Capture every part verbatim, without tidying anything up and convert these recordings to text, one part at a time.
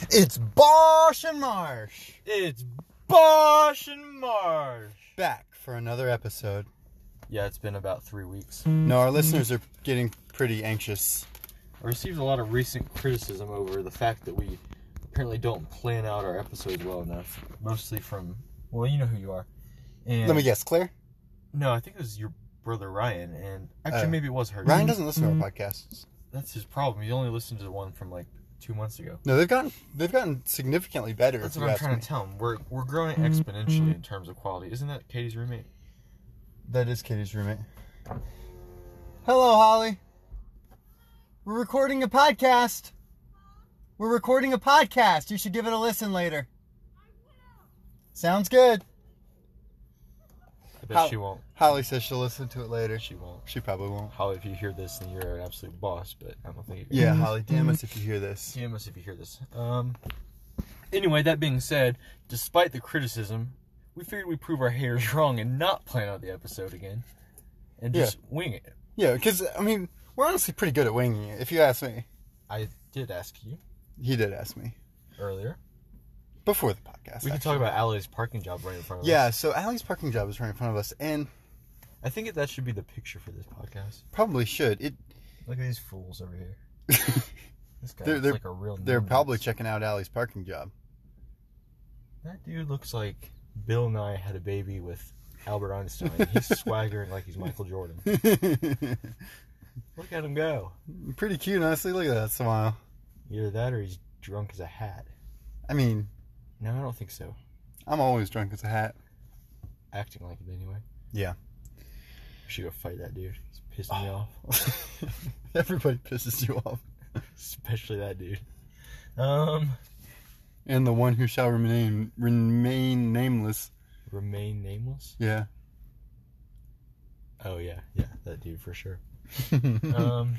It's Bosch and Marsh. It's Bosch and Marsh. Back for another episode. Yeah, it's been about three weeks. No, our listeners are getting pretty anxious. I received a lot of recent criticism over the fact that we apparently don't plan out our episodes well enough. Mostly from, well, you know who you are. And Let me guess, Claire? No, I think it was your brother Ryan, and actually Uh, maybe it was her. Ryan doesn't listen to our podcasts. That's his problem. He only listened to the one from like two months ago. No, they've gotten they've gotten significantly better. That's if what you I'm ask trying me. to tell him. We're we're growing exponentially in terms of quality. Isn't that Katie's roommate? That is Katie's roommate. Hello, Holly. We're recording a podcast. We're recording a podcast. You should give it a listen later. Sounds good. I bet How- she won't. Holly says she'll listen to it later. She won't. She probably won't. Holly, if you hear this, then you're an absolute boss. But I don't think. Yeah, Holly, damn us if you hear this. Damn us if you hear this. Um. Anyway, that being said, despite the criticism, we figured we'd prove our haters wrong and not plan out the episode again, and just wing it. Yeah, because, I mean, we're honestly pretty good at winging it, if you ask me. I did ask you He did ask me. earlier. Before the podcast. We can talk about Allie's parking job right in front of us. Yeah, so Allie's parking job is right in front of us, and I think that should be the picture for this podcast. probably should. It. Look at these fools over here. This guy They're- looks they're- like a real They're numbnuts. probably checking out Allie's parking job. That dude looks like Bill Nye had a baby with Albert Einstein. He's swaggering like he's Michael Jordan. Look at him go. Pretty cute, honestly. Look at that smile. Either that or he's drunk as a hat. I mean, No, I don't think so. I'm always drunk as a hat. Acting like it anyway. Yeah. We should go fight that dude. He's pissing me off. Everybody pisses you off. Especially that dude. Um, And the one who shall remain remain nameless. remain nameless? Yeah. Oh, yeah. Yeah, that dude for sure. Um.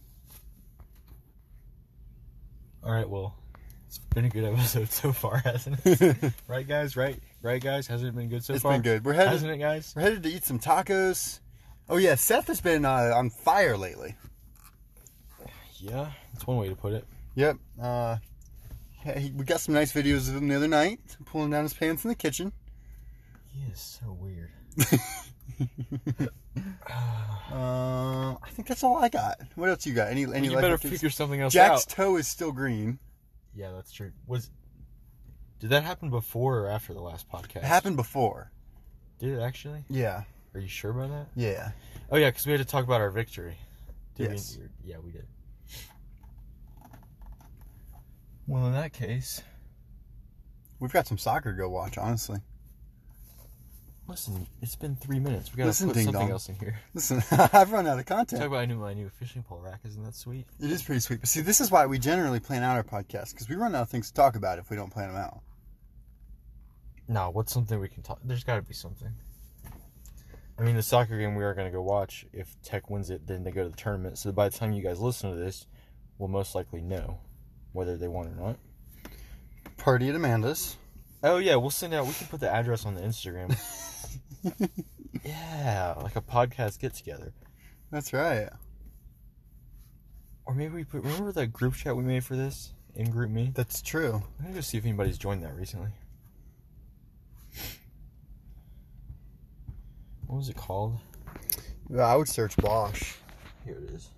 Alright, well, it's been a good episode so far, hasn't it? Right, guys? Right? Right, guys? Hasn't it been good so It's far? been good. We're headed, Hasn't it, guys? we're headed to eat some tacos. Oh, yeah, Seth has been uh, on fire lately. Yeah, that's one way to put it. Yep. Uh, he, we got some nice videos of him the other night, pulling down his pants in the kitchen. He is so weird. Uh, I think that's all I got. What else you got? Any any you life better updates? figure something else Jack's out. toe is still green. Yeah, that's true. Was Did that happen before or after the last podcast? It happened before. Did it actually? Yeah. Are you sure about that? Yeah. Oh, yeah, because we had to talk about our victory. Did Yes. we? Yeah, we did. Well, in that case, We've got some soccer to go watch, honestly. listen, it's been three minutes. We gotta Listen, put ding something dong. else in here. Listen, I've run out of Talk content. about I knew my new fishing pole rack. Isn't that sweet? It is pretty sweet. But see, this is why we generally plan out our podcast, because we run out of things to talk about if we don't plan them out. No, what's something we can talk? There's got to be something. I mean, the soccer game we are going to go watch. If Tech wins it, then they go to the tournament. So by the time you guys listen to this, we'll most likely know whether they won or not. Party at Amanda's. Oh, yeah, we'll send out... We can put the address on the Instagram. Yeah, like a podcast get-together. That's right. Or maybe we put... Remember that group chat we made for this? In Group Me? That's true. I'm going to go see if anybody's joined that recently. What was it called? Yeah, I would search Bosch. Here it is.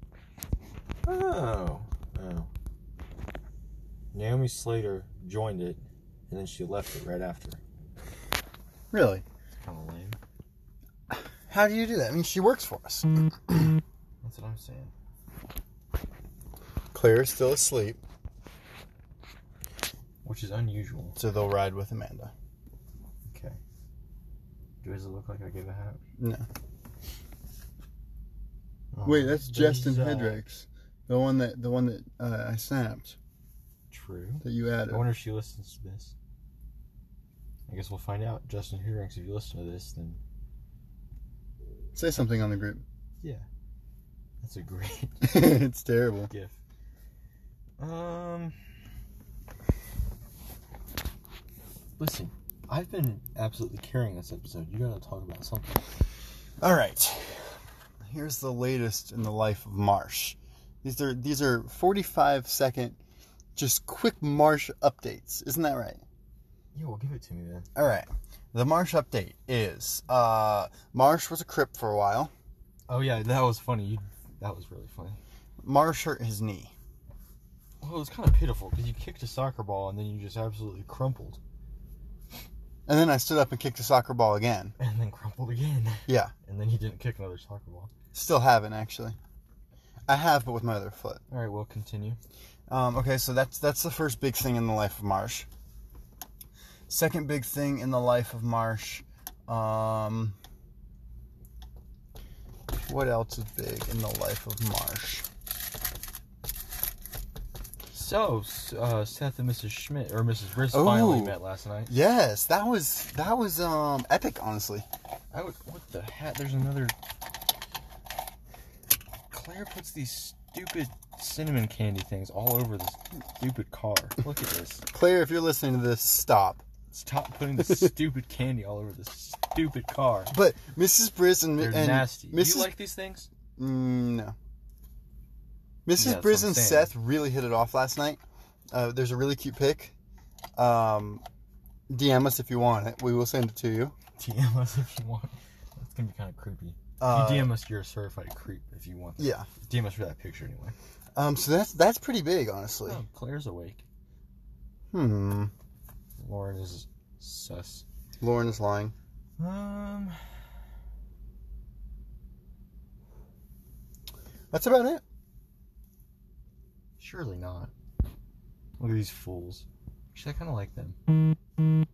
Oh. Oh. Naomi Slater joined it, and then she left it right after. Really? It's kind of lame. How do you do that? I mean, she works for us. That's what I'm saying. Claire is still asleep, Which is unusual. so they'll ride with Amanda. Okay. Does it look like I gave a hat? No. Oh, Wait, that's Justin there's, uh, Hedricks, the one that the one that uh, I snapped True. that you added. I wonder if she listens to this. I guess we'll find out. Justin Hedricks, if you listen to this, then Say something on the group. yeah. That's a great It's terrible. gift. Um, listen, I've been absolutely carrying this episode. You gotta talk about something. All right. Here's the latest in the life of Marsh. These are these are forty-five second just quick Marsh updates. Isn't that right? Yeah, well, give it to me then. All right. The Marsh update is uh, Marsh was a Crip for a while. Oh yeah, that was funny. You, that was really funny. Marsh hurt his knee. Well, it was kind of pitiful because you kicked a soccer ball and then you just absolutely crumpled. And then I stood up and kicked a soccer ball again. And then crumpled again. Yeah. And then he didn't kick another soccer ball. Still haven't, actually. I have, but with my other foot. All right, well, continue. Um, okay, so that's that's the first big thing in the life of Marsh. Second big thing in the life of Marsh. Um, what else is big in the life of Marsh? So, uh, Seth and Missus Schmidt, or Missus Briss, Ooh. finally met last night. Yes, that was that was um epic, honestly. I would, what the heck? There's another. Claire puts these stupid cinnamon candy things all over this stupid car. Look at this. Claire, if you're listening to this, stop. Stop putting this stupid candy all over this stupid car. But Missus Briss and They're and nasty. Missus Do you like these things? Mm, no. Missus Yeah, that's Briss what I'm and saying. Seth really hit it off last night. Uh, there's a really cute pic. Um, D M us if you want it. We will send it to you. D M us if you want. That's gonna be kind of creepy. Uh, if you D M us, you're a certified creep if you want that. Yeah. D M us for that picture anyway. Um, so that's that's pretty big, honestly. Oh, Claire's awake. Hmm. Lauren is sus. Lauren is lying. Um. That's about it. Surely not. Look at these fools. Actually, I kind of like them.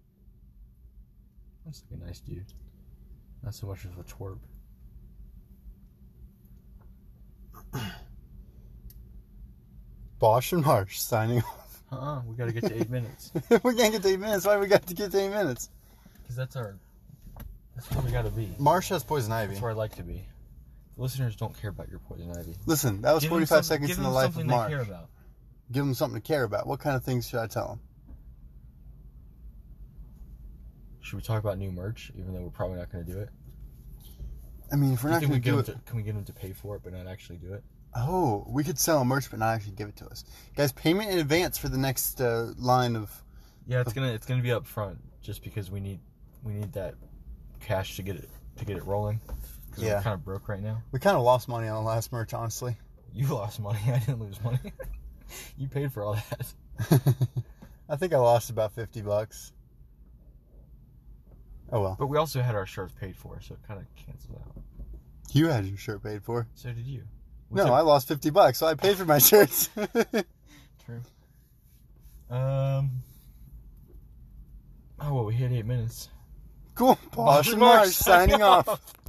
Looks like a nice dude. Not so much of a twerp. Bosch and Marsh signing off. Uh-uh, we gotta get to eight minutes. We can't get to eight minutes. Why we got to get to eight minutes? Because that's our... That's where we gotta be. Marsh has poison ivy. That's where I like to be. The listeners don't care about your poison ivy. Listen, that was Give them forty-five some- seconds give in the them life of something they Marsh. care about. Give them something to care about. What kind of things should I tell them? Should we talk about new merch, even though we're probably not going to do it? I mean, if we're Do you not think going we to get do them it... to, can we get them to pay for it, but not actually do it? Oh, we could sell merch, but not actually give it to us. Guys, payment in advance for the next uh, line of... Yeah, it's gonna it's gonna be up front, just because we need we need that cash to get it to get it rolling. Because Yeah. we're kind of broke right now. We kind of lost money on the last merch, honestly. You lost money. I didn't lose money. You paid for all that. I think I lost about fifty bucks. Oh well. But we also had our shirts paid for, so it kind of cancels out. You had your shirt paid for. So did you. We No, took- I lost fifty bucks, so I paid for my shirts. True. Um. Oh well, we hit eight minutes. Cool. Bosch and Marsh signing off.